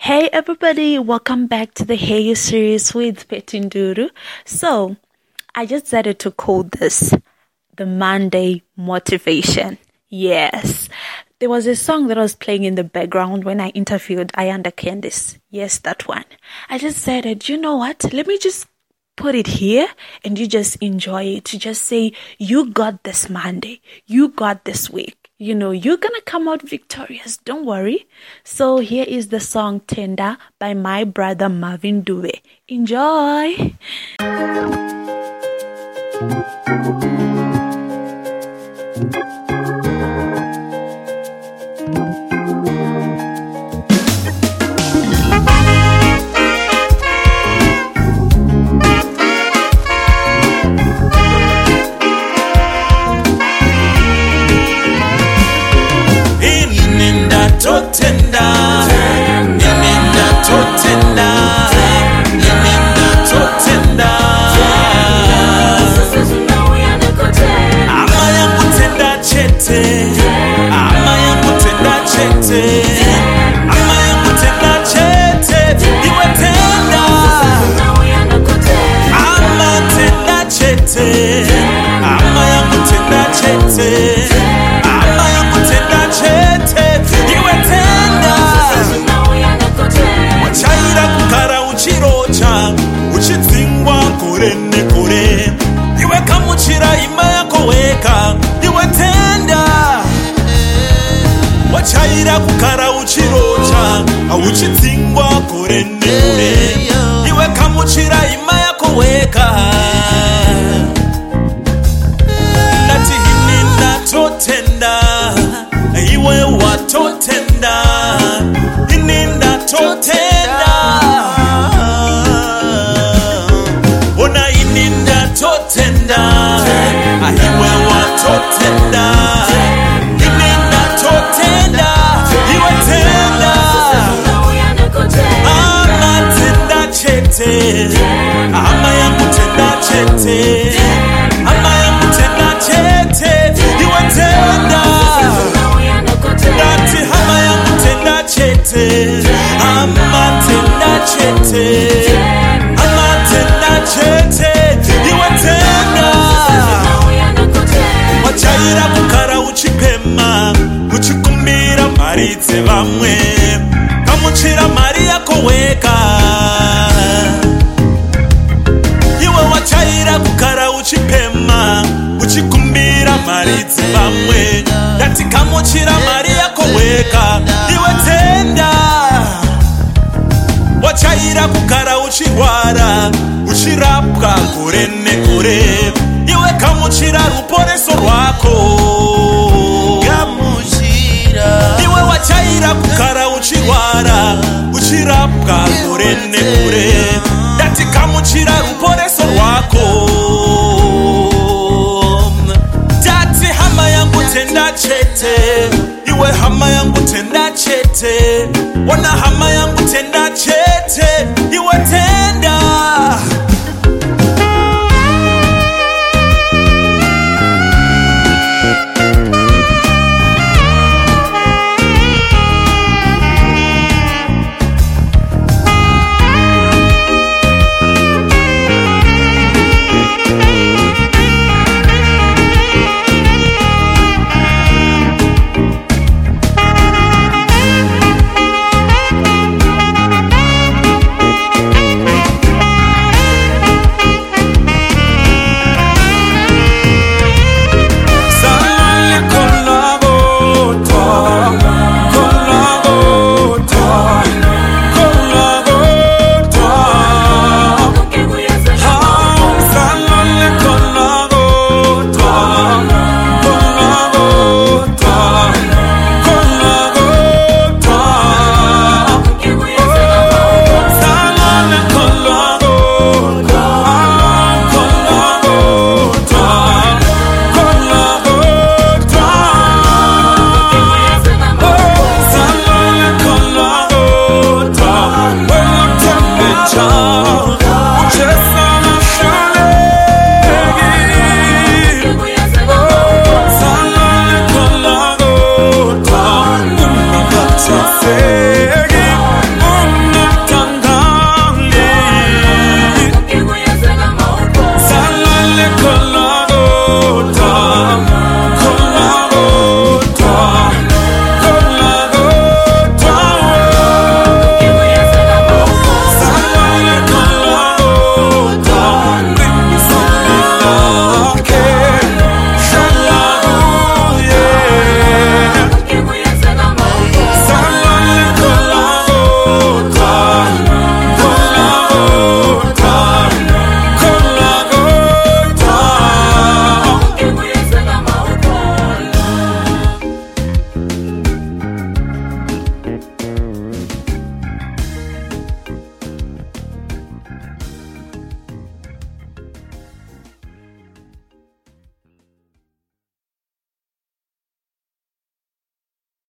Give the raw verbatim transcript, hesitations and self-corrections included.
Hey everybody, welcome back to the Hey You series with Petinduru. So, I just decided to call this the Monday Motivation. Yes, there was a song that was playing in the background when I interviewed Ayanda Candice. Yes, that one. I just said, you know what, let me just put it here and you just enjoy it. You just say, you got this Monday, you got this week. You know, you're gonna come out victorious, don't worry. So here is the song Tender by my brother Marvin Dube. Enjoy! Totenda, inenda totenda, inenda totenda. Ama yangu tenda chete, ama yangu tenda chete, ama yangu tenda chete, iwe tenda. Ama tenda chete, ama yangu tenda chete, ama yangu tenda chete. Uchirocha, uchitsingwa kore nekore. Iwe kamuchira ima yako weka, iwe tenda. Wachaira kukara uchirocha, uchitsingwa kore nekore. Iwe kamuchira ima yako weka. Nati hini natotenda, iwe watotenda. Hini natotenda. Totenda, ahiwe wa totenda, inenda totenda, iwe tenda. Ama tenda chete, ama yangu tenda chete, ama yangu tenda chete, iwe tenda. Dati ama yangu tenda chete, ama tenda chete, ama tenda chete. Wachaira kukara uchipema, uchikumbira maritse vamwe, kamuchira mari yako weka. Iwe wachaira kukara uchipema, uchikumbira maritse vamwe, dati kamuchira mari yako weka, iwe tenda. Wachaira kukara uchirwara, uchirapwa kure nekure. Iwe kamuchira ruporeso rwako. Kamuchira. Iwe wachaira kukara uchirwara, uchirapwa kure nekure. Dati kamuchira ruporeso rwako. Dati hama yangu tenda chete, iwe hama yangu tenda chete. Wana hama yangu tenda chete, iwe tenda.